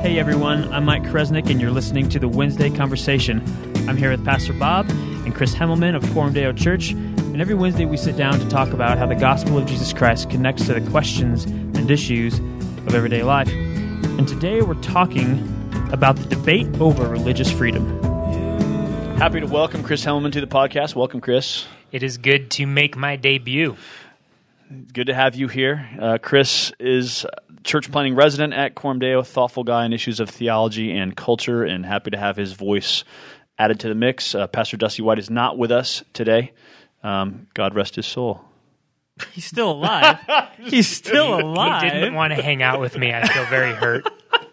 Hey everyone, I'm Mike Kresnick, and you're listening to the Wednesday Conversation. I'm here with Pastor Bob and Chris Hemmelman of Quorum Deo Church, and every Wednesday we sit down to talk about how the gospel of Jesus Christ connects to the questions and issues of everyday life. And today we're talking about the debate over religious freedom. Happy to welcome Chris Hemmelman to the podcast. Welcome, Chris. It is good to make my debut. Good to have you here. Chris is church planning resident at Quorum Deo, thoughtful guy on issues of theology and culture, and happy to have his voice added to the mix. Pastor Dusty White is not with us today. God rest his soul. He's still alive. He's still alive. He didn't want to hang out with me. I feel very hurt.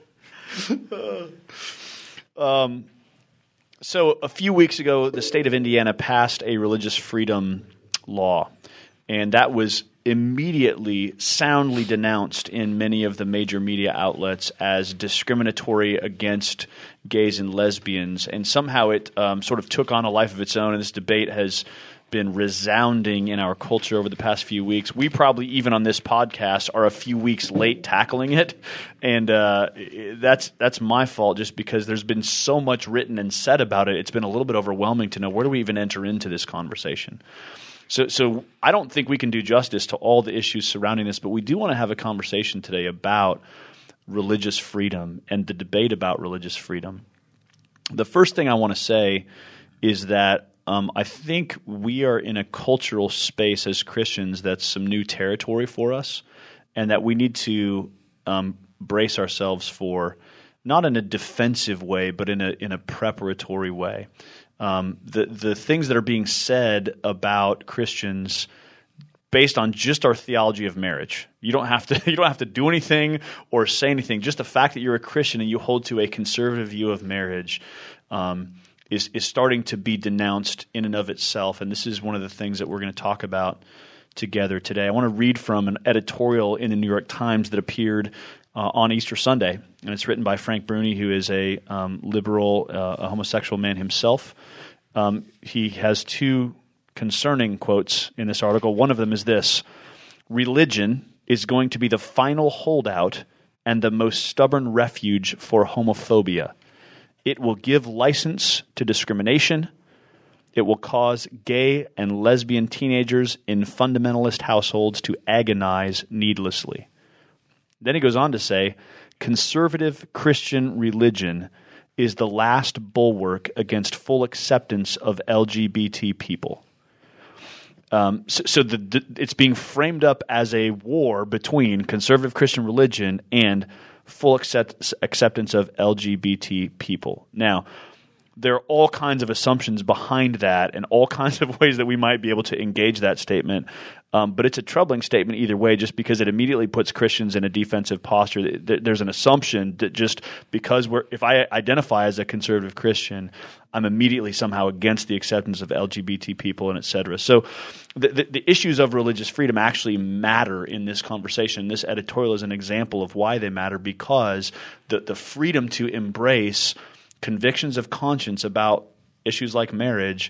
So a few weeks ago, the state of Indiana passed a religious freedom law, and that was immediately soundly denounced in many of the major media outlets as discriminatory against gays and lesbians. And somehow it sort of took on a life of its own, and this debate has been resounding in our culture over the past few weeks. We probably, even on this podcast, are a few weeks late tackling it, and that's my fault just because there's been so much written and said about it. It's been a little bit overwhelming to know where do we even enter into this conversation. So I don't think we can do justice to all the issues surrounding this, but we do want to have a conversation today about religious freedom and the debate about religious freedom. The first thing I want to say is that I think we are in a cultural space as Christians that's some new territory for us, and that we need to brace ourselves for, not in a defensive way, but in a preparatory way. The things that are being said about Christians based on just our theology of marriage. You don't have to do anything or say anything. Just the fact that you're a Christian and you hold to a conservative view of marriage is starting to be denounced in and of itself. And this is one of the things that we're going to talk about together today. I want to read from an editorial in the New York Times that appeared on Easter Sunday, and it's written by Frank Bruni, who is a liberal, a homosexual man himself. He has two concerning quotes in this article. One of them is this: "Religion is going to be the final holdout and the most stubborn refuge for homophobia. It will give license to discrimination. It will cause gay and lesbian teenagers in fundamentalist households to agonize needlessly." Then he goes on to say, "Conservative Christian religion is the last bulwark against full acceptance of LGBT people." So it's being framed up as a war between conservative Christian religion and full acceptance of LGBT people. Now, there are all kinds of assumptions behind that and all kinds of ways that we might be able to engage that statement. But it's a troubling statement either way, just because it immediately puts Christians in a defensive posture. There's an assumption that just because if I identify as a conservative Christian, I'm immediately somehow against the acceptance of LGBT people and et cetera. So the issues of religious freedom actually matter in this conversation. This editorial is an example of why they matter, because the freedom to embrace convictions of conscience about issues like marriage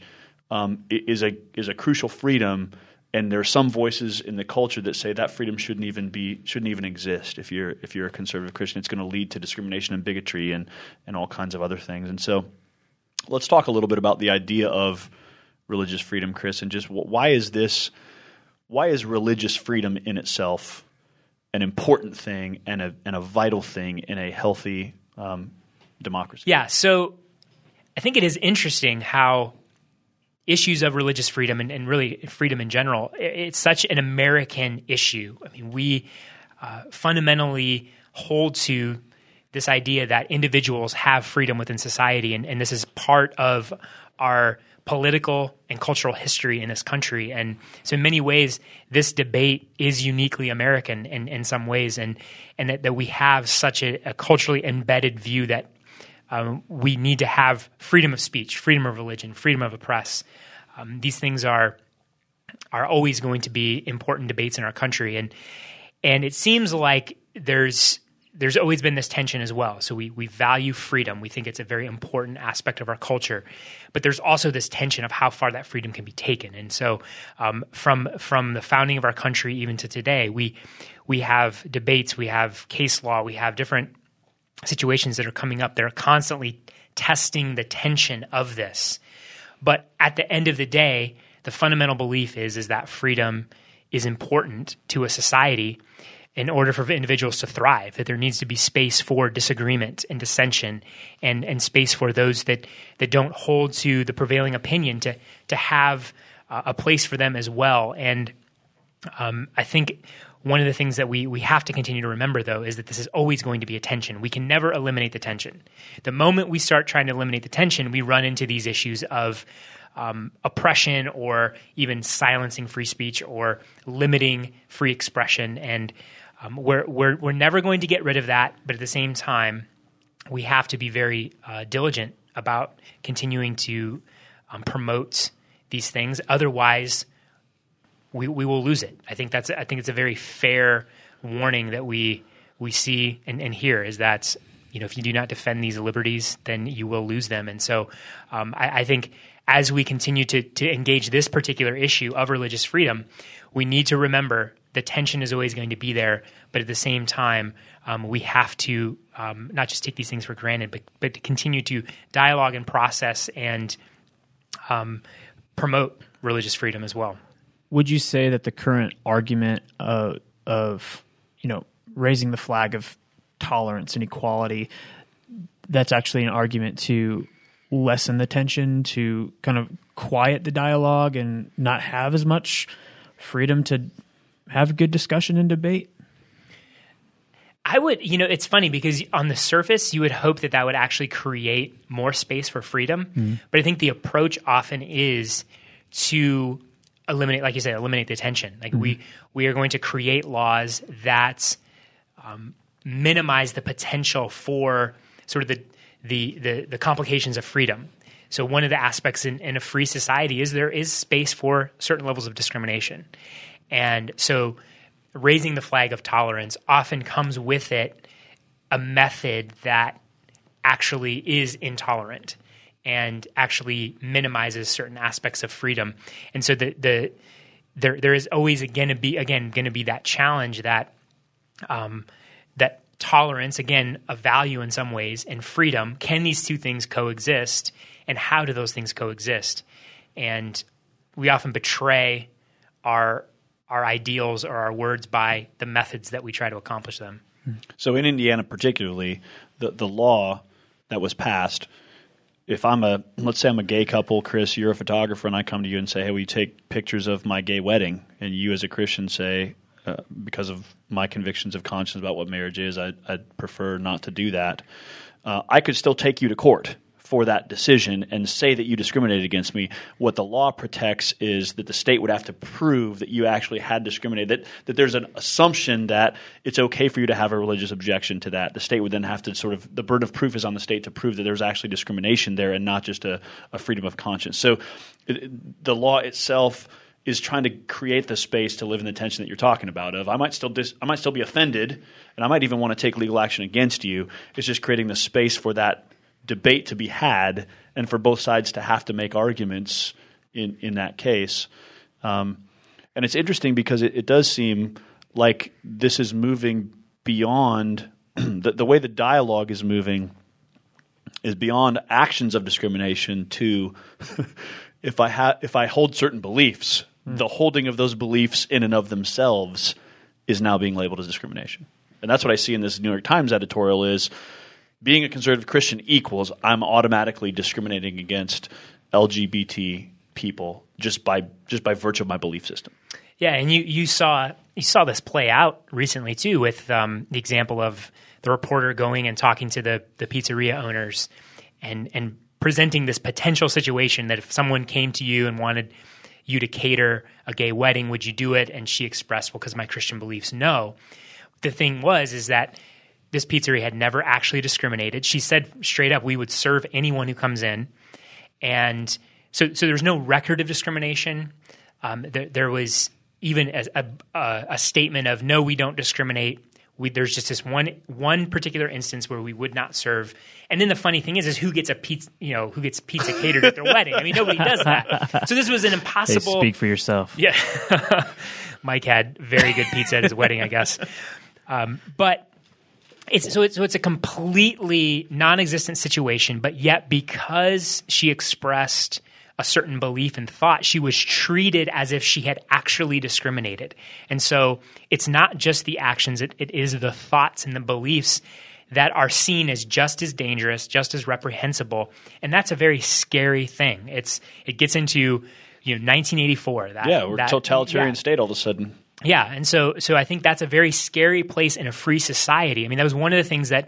is a crucial freedom, and there are some voices in the culture that say that freedom shouldn't even exist. If you're a conservative Christian, it's going to lead to discrimination and bigotry and all kinds of other things. And so, let's talk a little bit about the idea of religious freedom, Chris, and just why is religious freedom in itself an important thing and a vital thing in a healthy democracy? Yeah, so I think it is interesting how issues of religious freedom and really freedom in general, it's such an American issue. I mean, we fundamentally hold to this idea that individuals have freedom within society, and this is part of our political and cultural history in this country. And so in many ways, this debate is uniquely American in some ways, and that we have such a culturally embedded view that we need to have freedom of speech, freedom of religion, freedom of the press. These things are always going to be important debates in our country, and it seems like there's always been this tension as well. So we value freedom. We think it's a very important aspect of our culture, but there's also this tension of how far that freedom can be taken. And so from the founding of our country even to today, we have debates, we have case law, we have different situations that are coming up that are constantly testing the tension of this. But at the end of the day, the fundamental belief is that freedom is important to a society in order for individuals to thrive, that there needs to be space for disagreement and dissension and space for those that don't hold to the prevailing opinion to have a place for them as well. And I think one of the things that we have to continue to remember, though, is that this is always going to be a tension. We can never eliminate the tension. The moment we start trying to eliminate the tension, we run into these issues of oppression or even silencing free speech or limiting free expression. And we're never going to get rid of that. But at the same time, we have to be very diligent about continuing to promote these things. Otherwise, we will lose it. I think it's a very fair warning that we see and hear, is that if you do not defend these liberties, then you will lose them. And so I think as we continue to engage this particular issue of religious freedom, we need to remember the tension is always going to be there, but at the same time, we have to not just take these things for granted, but to continue to dialogue and process and promote religious freedom as well. Would you say that the current argument of raising the flag of tolerance and equality, that's actually an argument to lessen the tension, to kind of quiet the dialogue and not have as much freedom to have good discussion and debate? I would, it's funny because on the surface, you would hope that would actually create more space for freedom. Mm-hmm. But I think the approach often is to eliminate, like you said, eliminate the tension. Like mm-hmm. we are going to create laws that minimize the potential for sort of the complications of freedom. So one of the aspects in a free society is there is space for certain levels of discrimination. And so raising the flag of tolerance often comes with it a method that actually is intolerant and actually minimizes certain aspects of freedom. And so there is always going to be that challenge that that tolerance, again, a value in some ways, and freedom, can these two things coexist, and how do those things coexist? And we often betray our ideals or our words by the methods that we try to accomplish them. So in Indiana particularly, the law that was passed, if let's say I'm a gay couple, Chris, you're a photographer, and I come to you and say, hey, will you take pictures of my gay wedding? And you as a Christian say, because of my convictions of conscience about what marriage is, I'd prefer not to do that. I could still take you to court for that decision and say that you discriminated against me. What the law protects is that the state would have to prove that you actually had discriminated, that there's an assumption that it's okay for you to have a religious objection to that. The state would then have to the burden of proof is on the state to prove that there's actually discrimination there and not just a freedom of conscience. So the law itself is trying to create the space to live in the tension that you're talking about. I might still be offended, and I might even want to take legal action against you. It's just creating the space for that debate to be had and for both sides to have to make arguments in that case. And it's interesting because it does seem like this is moving beyond the way the dialogue is moving is beyond actions of discrimination to if I hold certain beliefs, the holding of those beliefs in and of themselves is now being labeled as discrimination. And that's what I see in this New York Times editorial is being a conservative Christian equals I'm automatically discriminating against LGBT people just by virtue of my belief system. Yeah, and you saw this play out recently too with the example of the reporter going and talking to the pizzeria owners and presenting this potential situation that if someone came to you and wanted you to cater a gay wedding, would you do it? And she expressed, well, because of my Christian beliefs, no. The thing is that this pizzeria had never actually discriminated. She said straight up, we would serve anyone who comes in. And so there's no record of discrimination. There was even a statement of, no, we don't discriminate. There's just this one particular instance where we would not serve. And then the funny thing is who gets pizza catered at their wedding? I mean, nobody does that. So this was an impossible. Hey, speak for yourself. Yeah. Mike had very good pizza at his wedding, I guess. But It's a completely non-existent situation, but yet because she expressed a certain belief and thought, she was treated as if she had actually discriminated. And so it's not just the actions, it is the thoughts and the beliefs that are seen as just as dangerous, just as reprehensible. And that's a very scary thing. It gets into 1984. We're a totalitarian state all of a sudden. Yeah, and so I think that's a very scary place in a free society. I mean, that was one of the things that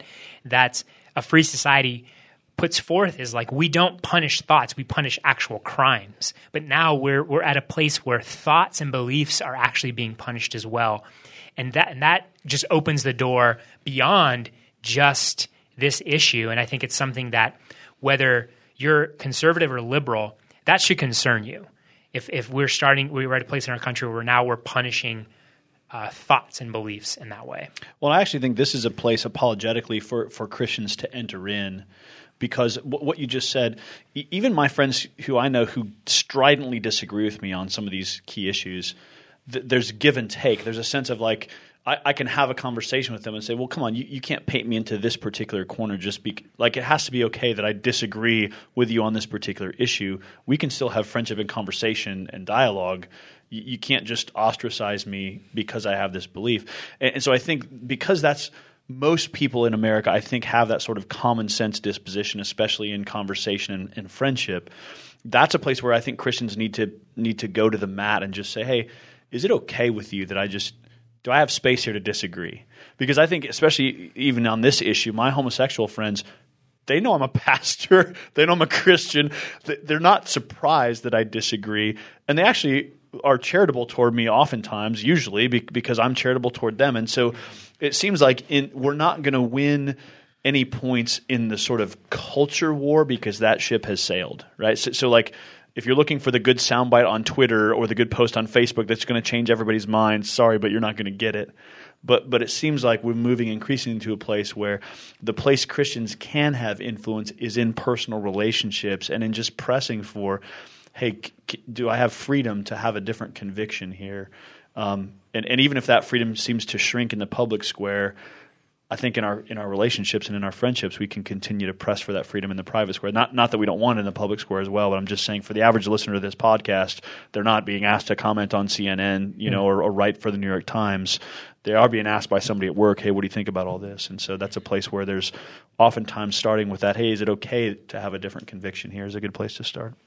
a free society puts forth is like, we don't punish thoughts, we punish actual crimes. But now we're at a place where thoughts and beliefs are actually being punished as well. And that just opens the door beyond just this issue. And I think it's something that whether you're conservative or liberal, that should concern you. If we're at a place in our country where now we're punishing thoughts and beliefs in that way. Well, I actually think this is a place apologetically for Christians to enter in, because what you just said, even my friends who I know who stridently disagree with me on some of these key issues, there's give and take. There's a sense of like, I can have a conversation with them and say, well, come on, you can't paint me into this particular corner like it has to be okay that I disagree with you on this particular issue. We can still have friendship and conversation and dialogue. You can't just ostracize me because I have this belief. And so I think because that's most people in America, I think, have that sort of common sense disposition, especially in conversation and friendship. That's a place where I think Christians need to go to the mat and just say, hey, is it okay with you that do I have space here to disagree? Because I think, especially even on this issue, my homosexual friends, they know I'm a pastor. They know I'm a Christian. They're not surprised that I disagree. And they actually are charitable toward me oftentimes, usually, because I'm charitable toward them. And so it seems like we're not going to win any points in the sort of culture war because that ship has sailed, right? So like, if you're looking for the good soundbite on Twitter or the good post on Facebook that's going to change everybody's mind, sorry, but you're not going to get it. But it seems like we're moving increasingly into a place where the place Christians can have influence is in personal relationships and in just pressing for, hey, do I have freedom to have a different conviction here? And even if that freedom seems to shrink in the public square, I think in our relationships and in our friendships, we can continue to press for that freedom in the private square. Not that we don't want it in the public square as well, but I'm just saying for the average listener to this podcast, they're not being asked to comment on CNN, or write for the New York Times. They are being asked by somebody at work, hey, what do you think about all this? And so that's a place where there's oftentimes starting with that, hey, is it okay to have a different conviction here is a good place to start.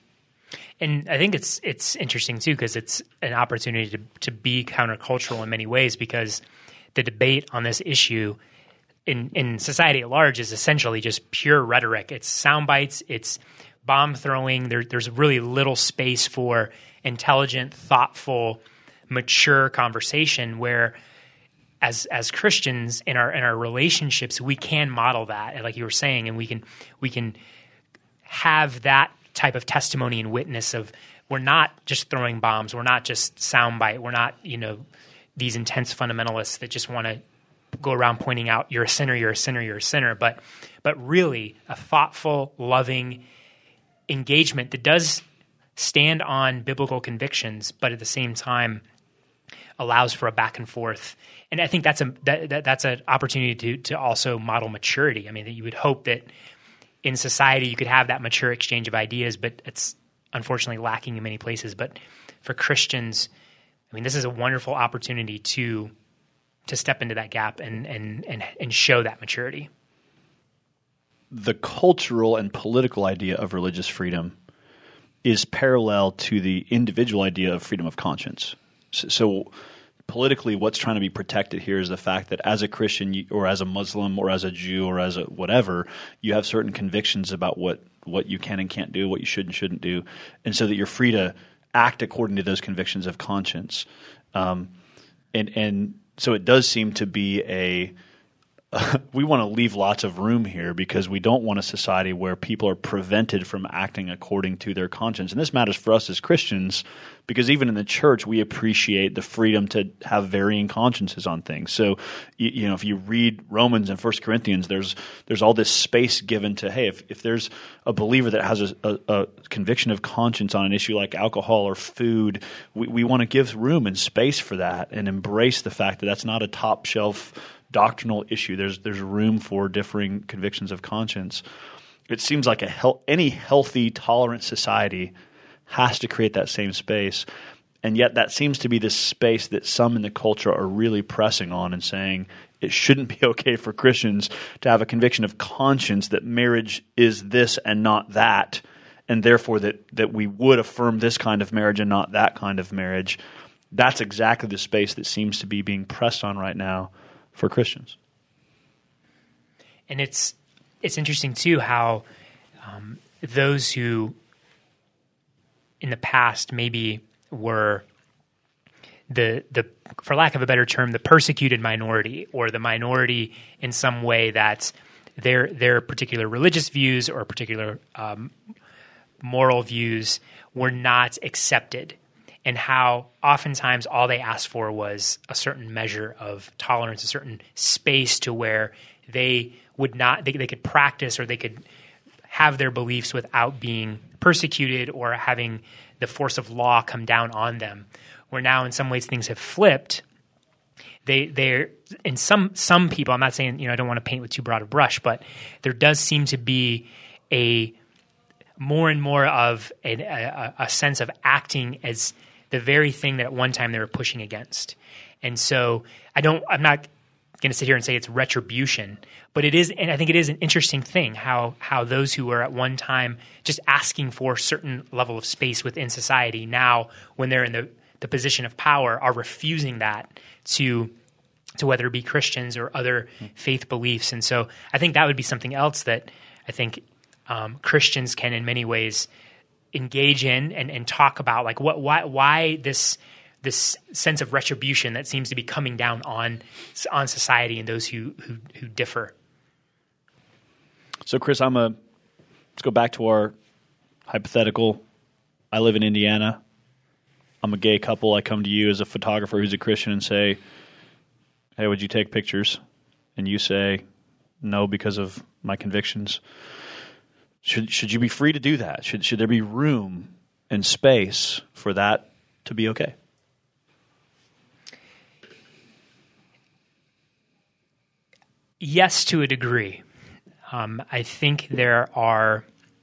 And I think it's interesting too because it's an opportunity to be countercultural in many ways, because the debate on this issue in society at large is essentially just pure rhetoric. It's sound bites, it's bomb throwing. There's really little space for intelligent, thoughtful, mature conversation where as Christians in our relationships, we can model that, and like you were saying, and we can have that type of testimony and witness of we're not just throwing bombs, we're not just soundbite, we're not these intense fundamentalists that just want to go around pointing out you're a sinner, you're a sinner, you're a sinner, but really a thoughtful, loving engagement that does stand on biblical convictions, but at the same time allows for a back and forth. And I think that's an opportunity to also model maturity. I mean, that you would hope that in society you could have that mature exchange of ideas, but it's unfortunately lacking in many places. But for Christians, I mean, this is a wonderful opportunity to step into that gap and show that maturity. The cultural and political idea of religious freedom is parallel to the individual idea of freedom of conscience. So politically, what's trying to be protected here is the fact that as a Christian or as a Muslim or as a Jew or as a whatever, you have certain convictions about what you can and can't do, what you should and shouldn't do, and so that you're free to act according to those convictions of conscience. And so it does seem to be we want to leave lots of room here because we don't want a society where people are prevented from acting according to their conscience. And this matters for us as Christians because even in the church, we appreciate the freedom to have varying consciences on things. So, if you read Romans and 1 Corinthians, there's all this space given to, hey, if there's a believer that has a conviction of conscience on an issue like alcohol or food, we want to give room and space for that and embrace the fact that that's not a top shelf doctrinal issue. There's room for differing convictions of conscience. It seems like any healthy, tolerant society has to create that same space. And yet that seems to be the space that some in the culture are really pressing on and saying it shouldn't be okay for Christians to have a conviction of conscience that marriage is this and not that, and therefore that we would affirm this kind of marriage and not that kind of marriage. That's exactly the space that seems to be being pressed on right now for Christians. And it's interesting, too, how those who in the past maybe were the for lack of a better term, the persecuted minority, or the minority in some way that their particular religious views or particular moral views were not accepted, and how oftentimes all they asked for was a certain measure of tolerance, a certain space to where they could practice or they could have their beliefs without being persecuted or having the force of law come down on them. Where now in some ways things have flipped. They're in some people, I'm not saying, I don't want to paint with too broad a brush, but there does seem to be a more and more of a sense of acting as the very thing that at one time they were pushing against. And so I'm not going to sit here and say it's retribution, but it is, and I think it is an interesting thing how those who were at one time just asking for a certain level of space within society, now when they're in the position of power, are refusing that to whether it be Christians or other faith beliefs. And so I think that would be something else that I think Christians can in many ways engage in and talk about, like why this sense of retribution that seems to be coming down on society and those who differ. So Chris, let's go back to our hypothetical. I live in Indiana. I'm a gay couple. I come to you as a photographer who's a Christian and say, hey, would you take pictures? And you say, no, because of my convictions. Should you be free to do that? Should there be room and space for that to be okay? Yes, to a degree. I think there are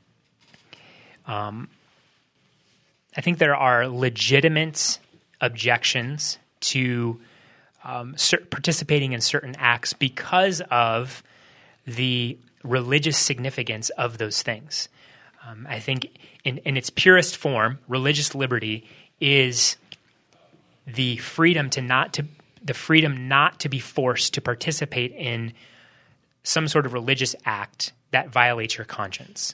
legitimate objections to participating in certain acts because of the religious significance of those things. I think in its purest form, religious liberty is the freedom not to be forced to participate in some sort of religious act that violates your conscience.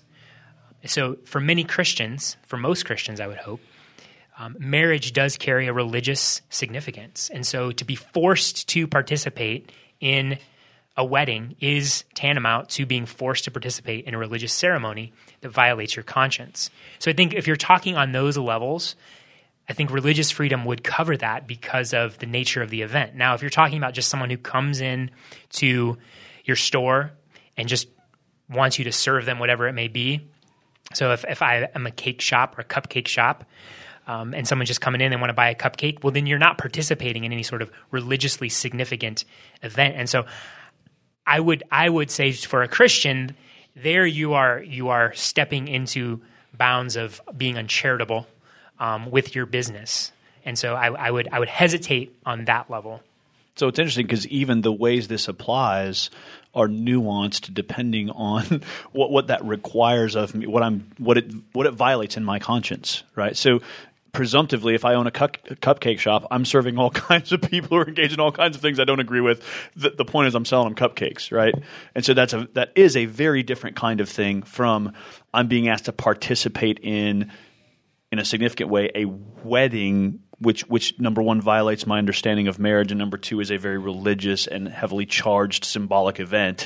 So for many Christians, for most Christians, I would hope, marriage does carry a religious significance. And so to be forced to participate in a wedding is tantamount to being forced to participate in a religious ceremony that violates your conscience. So I think if you're talking on those levels, I think religious freedom would cover that because of the nature of the event. Now, if you're talking about just someone who comes in to your store and just wants you to serve them whatever it may be. So if I am a cake shop or a cupcake shop, and someone just coming in and want to buy a cupcake, well, then you're not participating in any sort of religiously significant event. And so I would say for a Christian, there you are stepping into bounds of being uncharitable with your business. And so I would hesitate on that level. So it's interesting because even the ways this applies are nuanced depending on what that requires of me, what it violates in my conscience, right? So presumptively, if I own a cupcake shop, I'm serving all kinds of people who are engaged in all kinds of things I don't agree with. The point is I'm selling them cupcakes, right? And so that is a very different kind of thing from I'm being asked to participate in a significant way a wedding, which number one violates my understanding of marriage, and number two is a very religious and heavily charged symbolic event.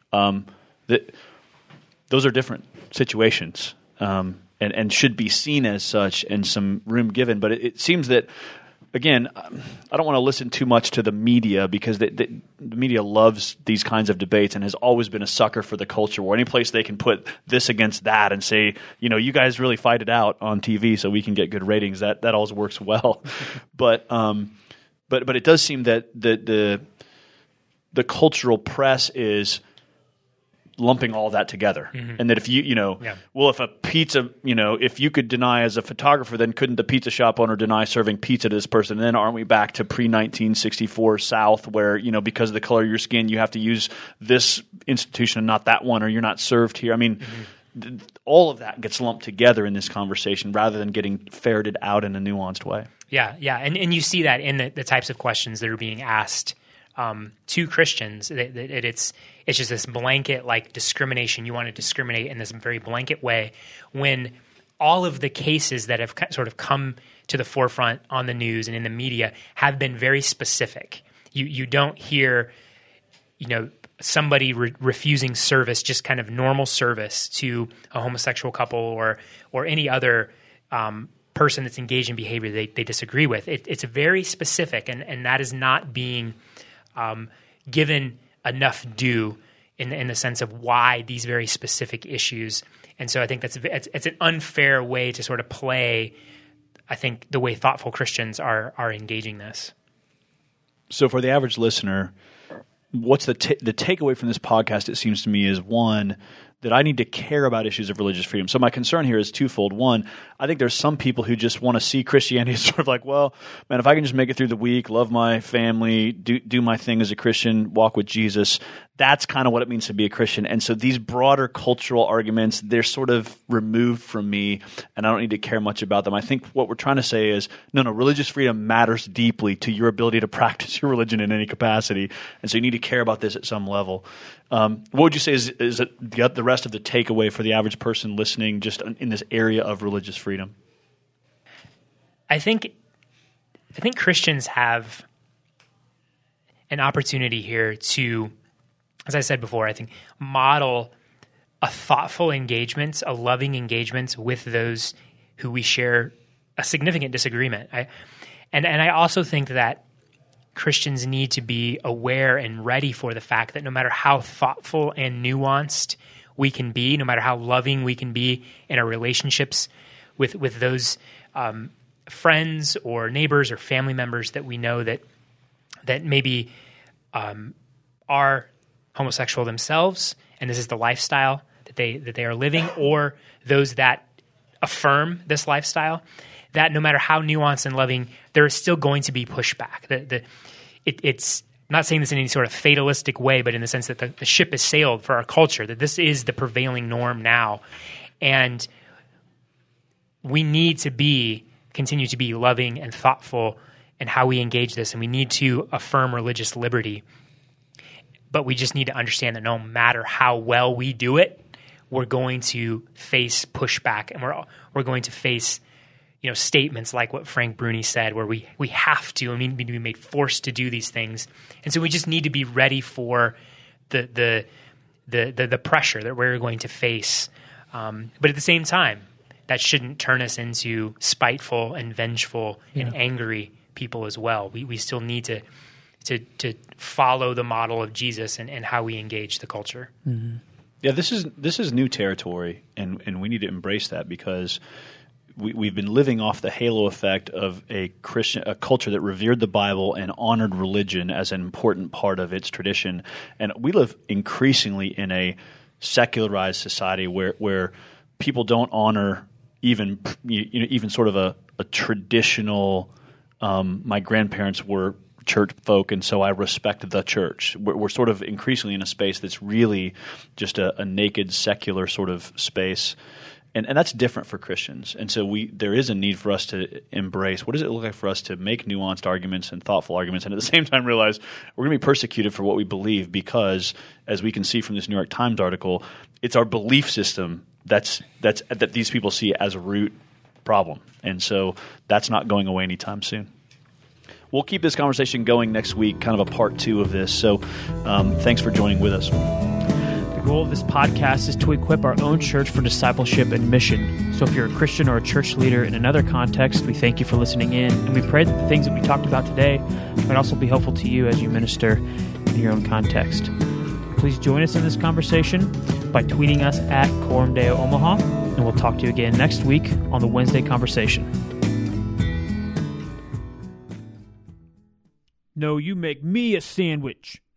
Those are different situations. And should be seen as such and some room given. But it seems that, again, I don't want to listen too much to the media because the media loves these kinds of debates and has always been a sucker for the culture war. Any place they can put this against that and say, you guys really fight it out on TV so we can get good ratings, that always works well. But it does seem that the the cultural press is lumping all that together. And that if if a pizza, if you could deny as a photographer, then couldn't the pizza shop owner deny serving pizza to this person? And then aren't we back to pre-1964 South where, because of the color of your skin, you have to use this institution and not that one, or you're not served here? I mean, all of that gets lumped together in this conversation rather than getting ferreted out in a nuanced way. Yeah. And you see that in the types of questions that are being asked to Christians. It's just this blanket like discrimination. You want to discriminate in this very blanket way when all of the cases that have sort of come to the forefront on the news and in the media have been very specific. You don't hear, somebody refusing service, just kind of normal service to a homosexual couple or any other person that's engaged in behavior they disagree with. It's very specific, and that is not being given enough due in the sense of why these very specific issues. And so I think it's an unfair way to sort of play, I think, the way thoughtful Christians are engaging this. So for the average listener, what's the takeaway from this podcast, it seems to me, is one, that I need to care about issues of religious freedom. So my concern here is twofold. One, I think there's some people who just want to see Christianity as sort of like, well, man, if I can just make it through the week, love my family, do my thing as a Christian, walk with Jesus, that's kind of what it means to be a Christian. And so these broader cultural arguments, they're sort of removed from me, and I don't need to care much about them. I think what we're trying to say is, no, religious freedom matters deeply to your ability to practice your religion in any capacity. And so you need to care about this at some level. What would you say is the rest of the takeaway for the average person listening just in this area of religious freedom? I think Christians have an opportunity here to, as I said before, I think model a thoughtful engagement, a loving engagement with those who we share a significant disagreement. And I also think that Christians need to be aware and ready for the fact that no matter how thoughtful and nuanced we can be, no matter how loving we can be in our relationships with those friends or neighbors or family members that we know that maybe are homosexual themselves, and this is the lifestyle that they are living, or those that affirm this lifestyle, that no matter how nuanced and loving, there is still going to be pushback. It's I'm not saying this in any sort of fatalistic way, but in the sense that the ship has sailed for our culture, that this is the prevailing norm now. And we need to continue to be loving and thoughtful in how we engage this, and we need to affirm religious liberty. But we just need to understand that no matter how well we do it, we're going to face pushback, and we're going to face statements like what Frank Bruni said, where we have to, need to be made forced to do these things. And so we just need to be ready for the pressure that we're going to face. But at the same time, that shouldn't turn us into spiteful and vengeful and angry people as well. We still need to follow the model of Jesus and how we engage the culture. Mm-hmm. Yeah, this is new territory, and we need to embrace that, because we've been living off the halo effect of a culture that revered the Bible and honored religion as an important part of its tradition. And we live increasingly in a secularized society where people don't honor even sort of a traditional. My grandparents were church folk, and so I respect the church. We're sort of increasingly in a space that's really just a naked secular sort of space. And that's different for Christians. And so there is a need for us to embrace, what does it look like for us to make nuanced arguments and thoughtful arguments, and at the same time realize we're going to be persecuted for what we believe, because, as we can see from this New York Times article, it's our belief system that these people see as a root problem. And so that's not going away anytime soon. We'll keep this conversation going next week, kind of a part 2 of this. So thanks for joining with us. The goal of this podcast is to equip our own church for discipleship and mission. So if you're a Christian or a church leader in another context, we thank you for listening in, and we pray that the things that we talked about today might also be helpful to you as you minister in your own context. Please join us in this conversation by tweeting us at Coram Deo Omaha, and we'll talk to you again next week on the Wednesday Conversation. No, you make me a sandwich.